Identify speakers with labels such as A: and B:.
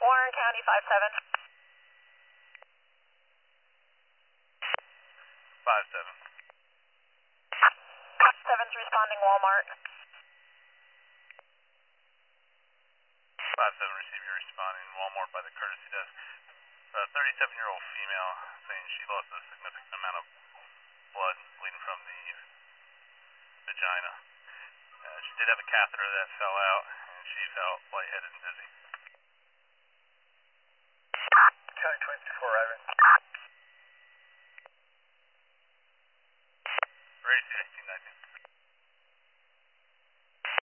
A: Warren County 57.
B: 57.
A: 7's responding Walmart.
B: 57 receive your responding Walmart by the courtesy desk. 37-year-old female saying she lost a significant amount of blood bleeding from the vagina. She did have a catheter that fell out, and she felt lightheaded and dizzy.